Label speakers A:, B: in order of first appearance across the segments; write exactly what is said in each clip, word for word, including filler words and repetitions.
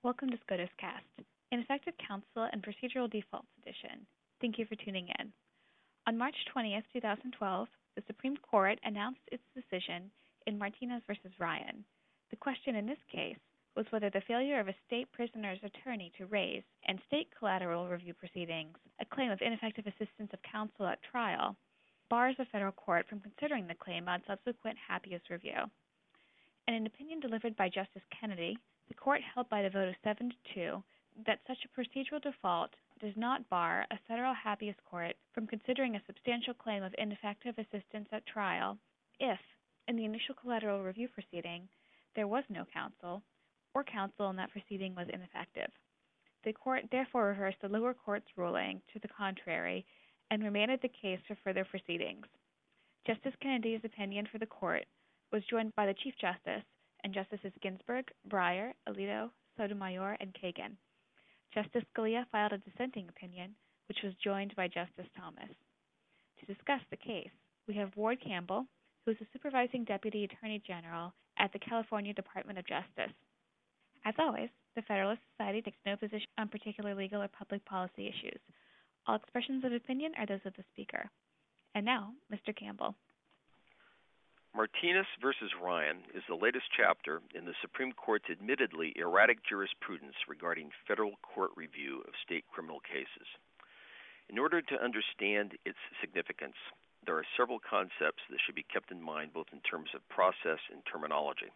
A: Welcome to SCOTUS Cast, Ineffective Counsel and Procedural Defaults Edition. Thank you for tuning in. On March twentieth, twenty twelve, the Supreme Court announced its decision in Martinez v. Ryan. The question in this case was whether the failure of a state prisoner's attorney to raise, in state collateral review proceedings, a claim of ineffective assistance of counsel at trial bars a federal court from considering the claim on subsequent habeas review. In an opinion delivered by Justice Kennedy, the court held by the vote of seven to two that such a procedural default does not bar a federal habeas court from considering a substantial claim of ineffective assistance at trial if, in the initial collateral review proceeding, there was no counsel, or counsel in that proceeding was ineffective. The court therefore reversed the lower court's ruling to the contrary and remanded the case for further proceedings. Justice Kennedy's opinion for the court was joined by the Chief Justice and Justices Ginsburg, Breyer, Alito, Sotomayor, and Kagan. Justice Scalia filed a dissenting opinion, which was joined by Justice Thomas. To discuss the case, we have Ward Campbell, who is the Supervising Deputy Attorney General at the California Department of Justice. As always, the Federalist Society takes no position on particular legal or public policy issues. All expressions of opinion are those of the speaker. And now, Mister Campbell.
B: Martinez v. Ryan is the latest chapter in the Supreme Court's admittedly erratic jurisprudence regarding federal court review of state criminal cases. In order to understand its significance, there are several concepts that should be kept in mind both in terms of process and terminology.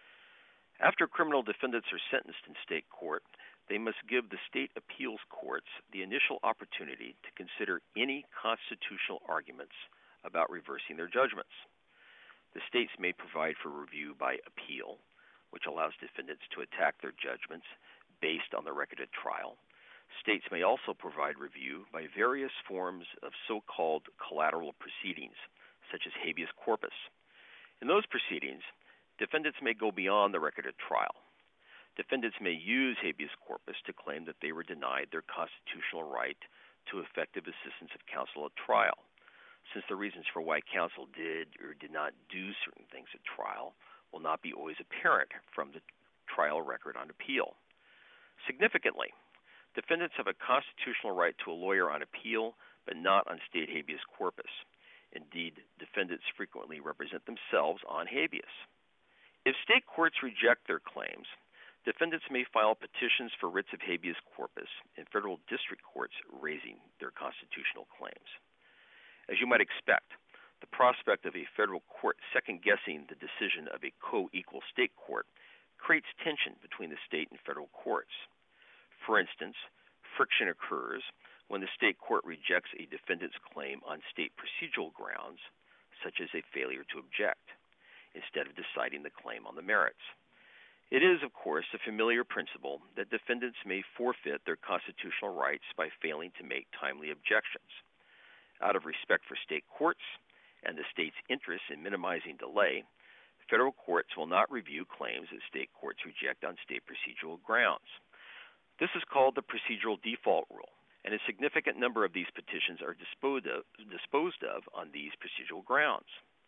B: After criminal defendants are sentenced in state court, they must give the state appeals courts the initial opportunity to consider any constitutional arguments about reversing their judgments. The states may provide for review by appeal, which allows defendants to attack their judgments based on the record at trial. States may also provide review by various forms of so-called collateral proceedings, such as habeas corpus. In those proceedings, defendants may go beyond the record at trial. Defendants may use habeas corpus to claim that they were denied their constitutional right to effective assistance of counsel at trial, since the reasons for why counsel did or did not do certain things at trial will not be always apparent from the trial record on appeal. Significantly, defendants have a constitutional right to a lawyer on appeal, but not on state habeas corpus. Indeed, defendants frequently represent themselves on habeas. If state courts reject their claims, defendants may file petitions for writs of habeas corpus in federal district courts raising their constitutional claims. As you might expect, the prospect of a federal court second-guessing the decision of a co-equal state court creates tension between the state and federal courts. For instance, friction occurs when the state court rejects a defendant's claim on state procedural grounds, such as a failure to object, instead of deciding the claim on the merits. It is, of course, a familiar principle that defendants may forfeit their constitutional rights by failing to make timely objections. Out of respect for state courts and the state's interest in minimizing delay, federal courts will not review claims that state courts reject on state procedural grounds. This is called the procedural default rule, and a significant number of these petitions are disposed of, disposed of on these procedural grounds.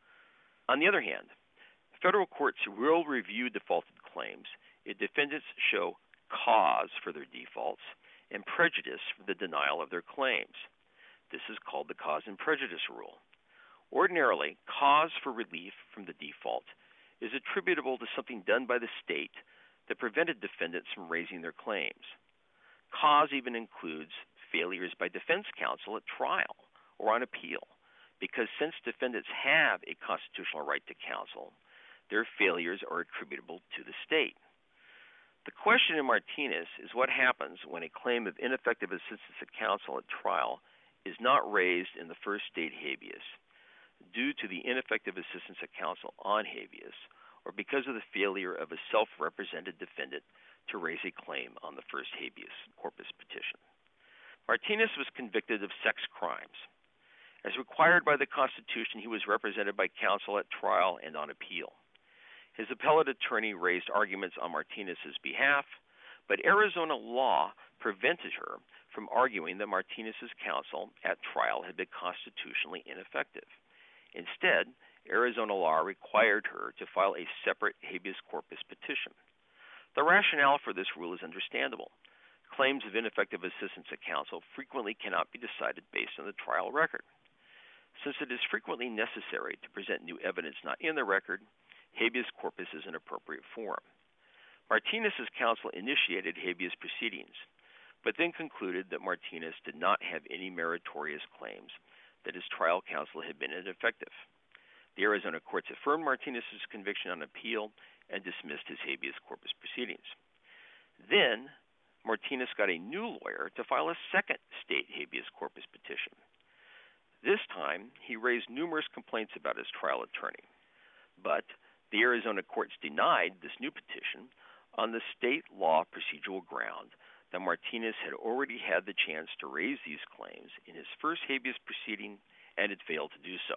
B: On the other hand, federal courts will review defaulted claims if defendants show cause for their defaults and prejudice for the denial of their claims. This is called the cause and prejudice rule. Ordinarily, cause for relief from the default is attributable to something done by the state that prevented defendants from raising their claims. Cause even includes failures by defense counsel at trial or on appeal, because since defendants have a constitutional right to counsel, their failures are attributable to the state. The question in Martinez is what happens when a claim of ineffective assistance of counsel at trial is not raised in the first state habeas due to the ineffective assistance of counsel on habeas or because of the failure of a self-represented defendant to raise a claim on the first habeas corpus petition. Martinez was convicted of sex crimes. As required by the Constitution, he was represented by counsel at trial and on appeal. His appellate attorney raised arguments on Martinez's behalf, but Arizona law prevented her from arguing that Martinez's counsel at trial had been constitutionally ineffective. Instead, Arizona law required her to file a separate habeas corpus petition. The rationale for this rule is understandable. Claims of ineffective assistance of counsel frequently cannot be decided based on the trial record. Since it is frequently necessary to present new evidence not in the record, habeas corpus is an appropriate forum. Martinez's counsel initiated habeas proceedings, but then concluded that Martinez did not have any meritorious claims that his trial counsel had been ineffective. The Arizona courts affirmed Martinez's conviction on appeal and dismissed his habeas corpus proceedings. Then, Martinez got a new lawyer to file a second state habeas corpus petition. This time, he raised numerous complaints about his trial attorney, but the Arizona courts denied this new petition on the state law procedural ground that Martinez had already had the chance to raise these claims in his first habeas proceeding and had failed to do so.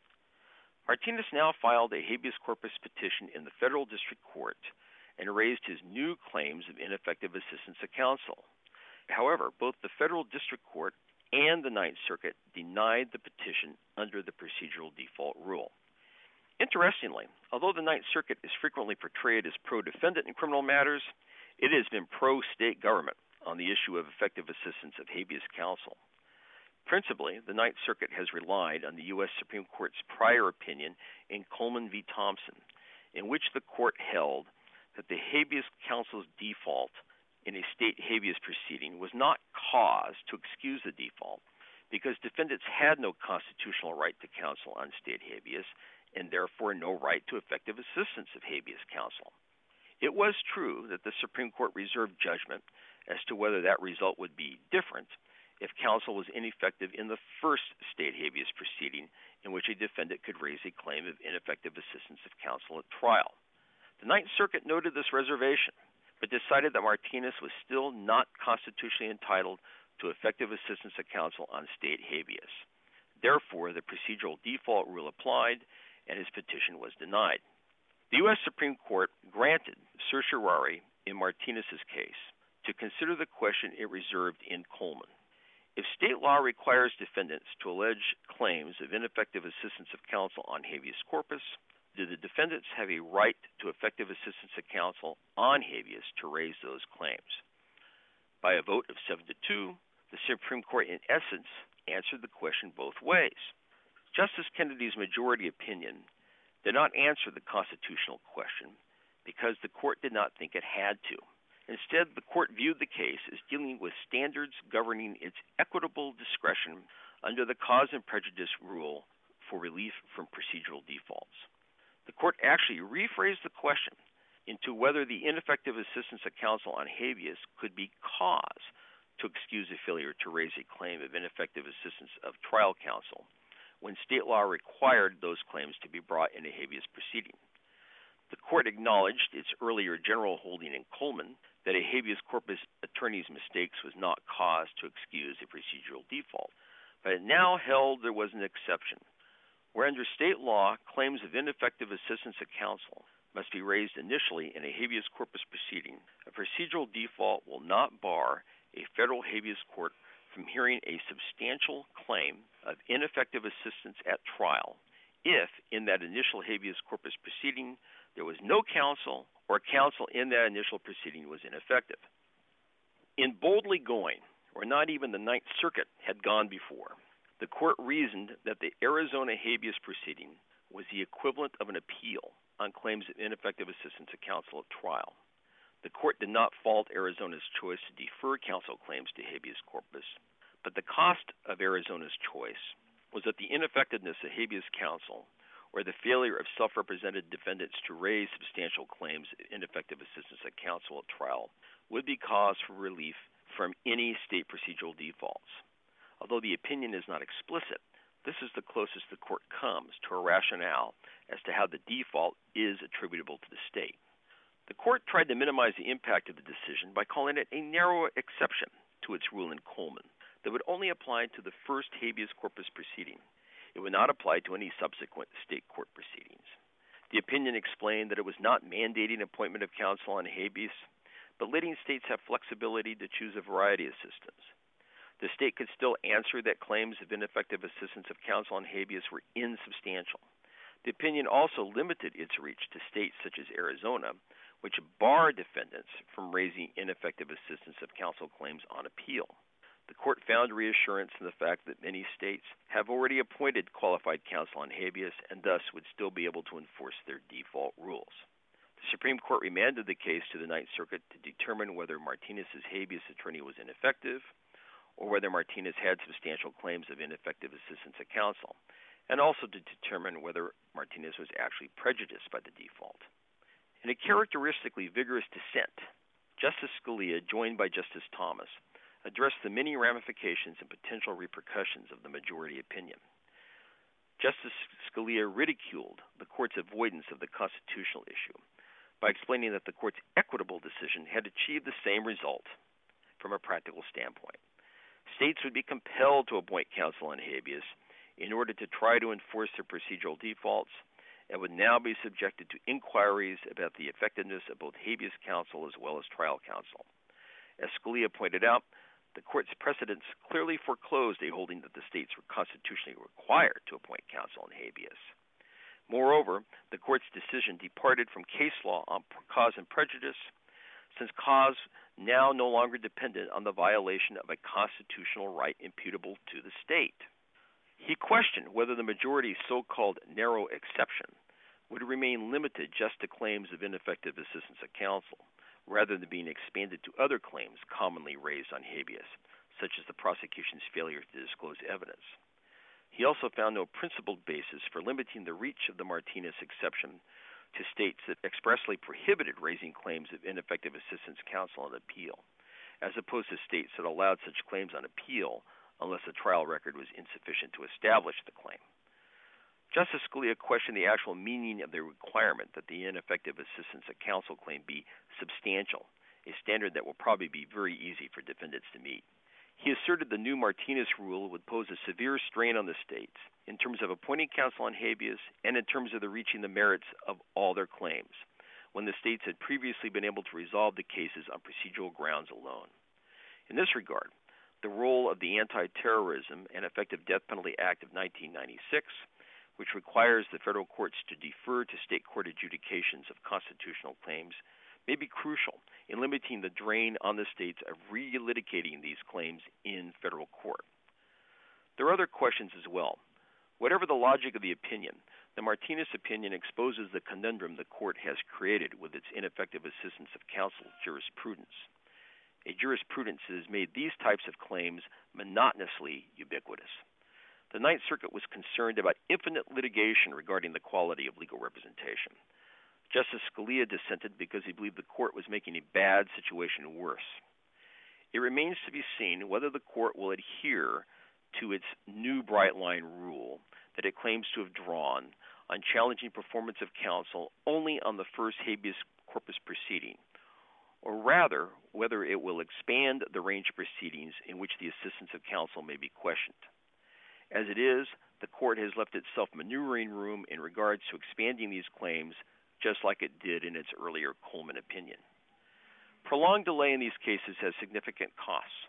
B: Martinez now filed a habeas corpus petition in the federal district court and raised his new claims of ineffective assistance of counsel. However, both the federal district court and the Ninth Circuit denied the petition under the procedural default rule. Interestingly, although the Ninth Circuit is frequently portrayed as pro-defendant in criminal matters, it has been pro-state government on the issue of effective assistance of habeas counsel. Principally, the Ninth Circuit has relied on the U S Supreme Court's prior opinion in Coleman v. Thompson, in which the court held that the habeas counsel's default in a state habeas proceeding was not cause to excuse the default because defendants had no constitutional right to counsel on state habeas and therefore no right to effective assistance of habeas counsel. It was true that the Supreme Court reserved judgment as to whether that result would be different if counsel was ineffective in the first state habeas proceeding in which a defendant could raise a claim of ineffective assistance of counsel at trial. The Ninth Circuit noted this reservation, but decided that Martinez was still not constitutionally entitled to effective assistance of counsel on state habeas. Therefore, the procedural default rule applied, and his petition was denied. The U S Supreme Court granted certiorari in Martinez's case to consider the question it reserved in Coleman. If state law requires defendants to allege claims of ineffective assistance of counsel on habeas corpus, do the defendants have a right to effective assistance of counsel on habeas to raise those claims? By a vote of seven to two, the Supreme Court in essence answered the question both ways. Justice Kennedy's majority opinion did not answer the constitutional question because the court did not think it had to. Instead, the court viewed the case as dealing with standards governing its equitable discretion under the cause and prejudice rule for relief from procedural defaults. The court actually rephrased the question into whether the ineffective assistance of counsel on habeas could be cause to excuse a failure to raise a claim of ineffective assistance of trial counsel when state law required those claims to be brought in a habeas proceeding. The court acknowledged its earlier general holding in Coleman that a habeas corpus attorney's mistakes was not cause to excuse a procedural default, but it now held there was an exception, where under state law, claims of ineffective assistance of counsel must be raised initially in a habeas corpus proceeding. A procedural default will not bar a federal habeas court from hearing a substantial claim of ineffective assistance at trial if, in that initial habeas corpus proceeding, there was no counsel or counsel in that initial proceeding was ineffective. In boldly going, where not even the Ninth Circuit had gone before, the court reasoned that the Arizona habeas proceeding was the equivalent of an appeal on claims of ineffective assistance of counsel at trial. The court did not fault Arizona's choice to defer counsel claims to habeas corpus, but the cost of Arizona's choice was that the ineffectiveness of habeas counsel or the failure of self-represented defendants to raise substantial claims of ineffective assistance of counsel at trial would be cause for relief from any state procedural defaults. Although the opinion is not explicit, this is the closest the court comes to a rationale as to how the default is attributable to the state. The court tried to minimize the impact of the decision by calling it a narrow exception to its rule in Coleman that would only apply to the first habeas corpus proceeding. It would not apply to any subsequent state court proceedings. The opinion explained that it was not mandating appointment of counsel on habeas, but letting states have flexibility to choose a variety of systems. The state could still answer that claims of ineffective assistance of counsel on habeas were insubstantial. The opinion also limited its reach to states such as Arizona, which bar defendants from raising ineffective assistance of counsel claims on appeal. The court found reassurance in the fact that many states have already appointed qualified counsel on habeas and thus would still be able to enforce their default rules. The Supreme Court remanded the case to the Ninth Circuit to determine whether Martinez's habeas attorney was ineffective or whether Martinez had substantial claims of ineffective assistance of counsel, and also to determine whether Martinez was actually prejudiced by the default. In a characteristically vigorous dissent, Justice Scalia, joined by Justice Thomas, addressed the many ramifications and potential repercussions of the majority opinion. Justice Scalia ridiculed the court's avoidance of the constitutional issue by explaining that the court's equitable decision had achieved the same result from a practical standpoint. States would be compelled to appoint counsel on habeas in order to try to enforce their procedural defaults and would now be subjected to inquiries about the effectiveness of both habeas counsel as well as trial counsel. As Scalia pointed out, the court's precedents clearly foreclosed a holding that the states were constitutionally required to appoint counsel in habeas. Moreover, the court's decision departed from case law on cause and prejudice, since cause now no longer depended on the violation of a constitutional right imputable to the state. He questioned whether the majority's so-called narrow exception would remain limited just to claims of ineffective assistance of counsel, rather than being expanded to other claims commonly raised on habeas, such as the prosecution's failure to disclose evidence. He also found no principled basis for limiting the reach of the Martinez exception to states that expressly prohibited raising claims of ineffective assistance counsel on appeal, as opposed to states that allowed such claims on appeal unless the trial record was insufficient to establish the claim. Justice Scalia questioned the actual meaning of the requirement that the ineffective assistance of counsel claim be substantial, a standard that will probably be very easy for defendants to meet. He asserted the new Martinez rule would pose a severe strain on the states in terms of appointing counsel on habeas and in terms of the reaching the merits of all their claims, when the states had previously been able to resolve the cases on procedural grounds alone. In this regard, the role of the Anti-Terrorism and Effective Death Penalty Act of nineteen ninety-six, which requires the federal courts to defer to state court adjudications of constitutional claims, may be crucial in limiting the drain on the states of relitigating these claims in federal court. There are other questions as well. Whatever the logic of the opinion, the Martinez opinion exposes the conundrum the court has created with its ineffective assistance of counsel jurisprudence, a jurisprudence that has made these types of claims monotonously ubiquitous. The Ninth Circuit was concerned about infinite litigation regarding the quality of legal representation. Justice Scalia dissented because he believed the court was making a bad situation worse. It remains to be seen whether the court will adhere to its new bright-line rule that it claims to have drawn on challenging performance of counsel only on the first habeas corpus proceeding, or rather whether it will expand the range of proceedings in which the assistance of counsel may be questioned. As it is, the court has left itself maneuvering room in regards to expanding these claims, just like it did in its earlier Coleman opinion. Prolonged delay in these cases has significant costs.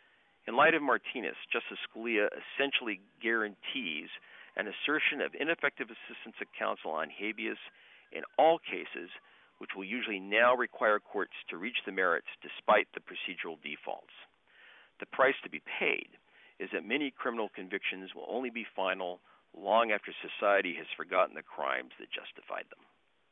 B: In light of Martinez, Justice Scalia essentially guarantees an assertion of ineffective assistance of counsel on habeas in all cases, which will usually now require courts to reach the merits despite the procedural defaults. The price to be paid is that many criminal convictions will only be final long after society has forgotten the crimes that justified them.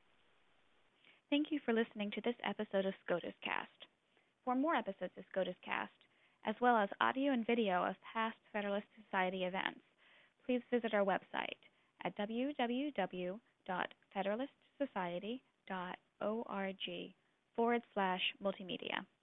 A: Thank you for listening to this episode of SCOTUS Cast. For more episodes of SCOTUS Cast, as well as audio and video of past Federalist Society events, please visit our website at w w w dot federalist society dot org forward slash multimedia.